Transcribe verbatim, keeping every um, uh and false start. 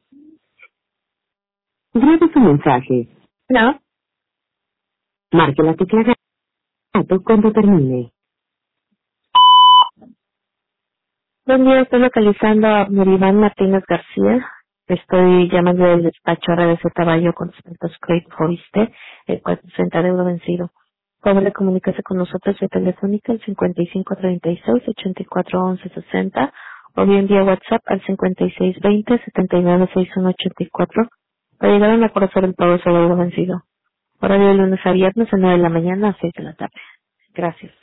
Grabe su mensaje. No. Marque la tecla gato cuando termine. Buen día, estoy localizando a Meriván Martínez García. Estoy llamando del despacho R D C Caballo con respecto a Scrape Foriste, el cual presenta deuda vencido. Por favor, de comunicarse con nosotros vía telefónica al cincuenta y cinco treinta y seis, ochenta y cuatro once sesenta o bien vía WhatsApp al cincuenta y seis veinte, setenta y nueve sesenta y uno ochenta y cuatro para llegar a un acuerdo sobre el pago de su deuda vencido. Horario de lunes a viernes de nueve de la mañana a seis de la tarde. Gracias.